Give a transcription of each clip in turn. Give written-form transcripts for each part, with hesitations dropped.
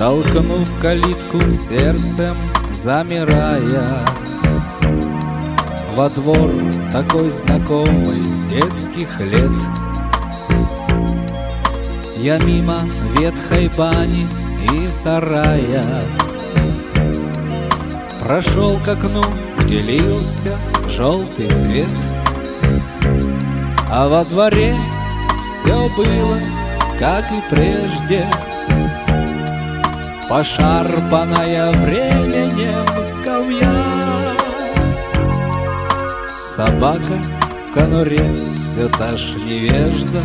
толкнув калитку, сердцем замирая. Во двор такой знакомый с детских лет. Я мимо ветхой бани и сарая прошел к окну, где лился желтый свет. А во дворе все было, как и прежде, пошарпанная временем скамья. Собака в конуре, все та ж невежда,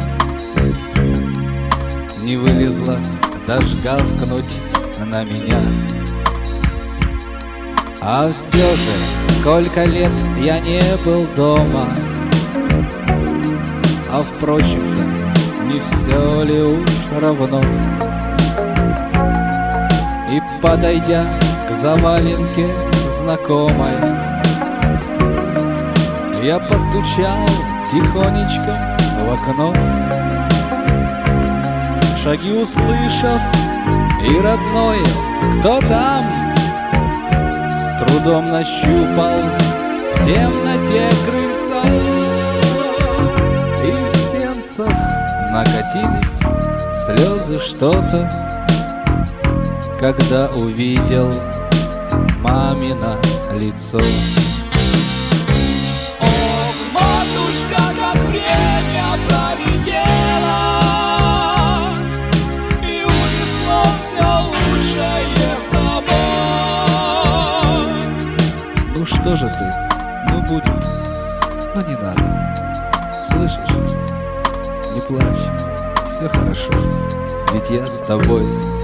не вылезла даже гавкнуть на меня. А все же, сколько лет я не был дома, а впрочем-то, не все ли уж равно. И, подойдя к заваленке знакомой, я постучал тихонечко в окно. Шаги услышав, и родное «Кто там?» с трудом нащупал в темноте крыльца. И в сенцах накатились слезы что-то, когда увидел мамино лицо. Ох, матушка, как время пролетело, и унесло все лучшее собой. Ну что же ты, ну будет, но не надо. Слышишь? Не плачь, все хорошо, ведь я с тобой.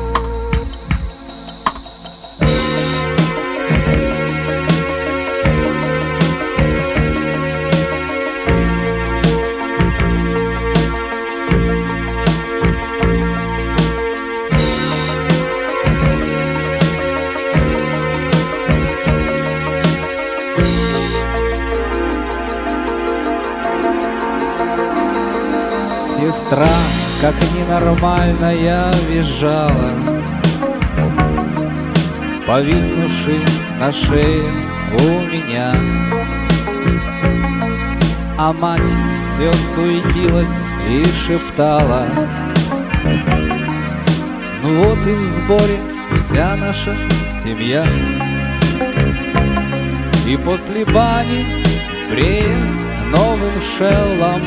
Сестра, как ненормальная, визжала, повиснувши на шее у меня. А мать все суетилась и шептала: ну вот и в сборе вся наша семья. И после бани, бреясь новым шеллом,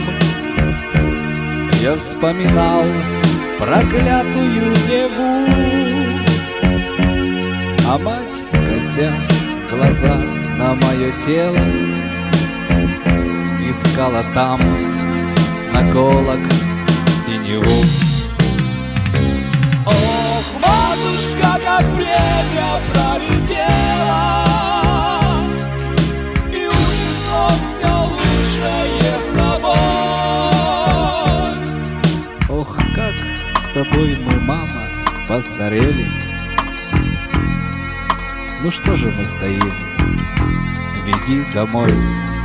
я вспоминал проклятую Неву. А мать, кося глаза на мое тело, искала там наколок синеву. Ох, матушка, как время пролетело, и унесло все лучшее собой. Ох, как с тобой мы, мама, постарели. Ну что же мы стоим? Веди домой.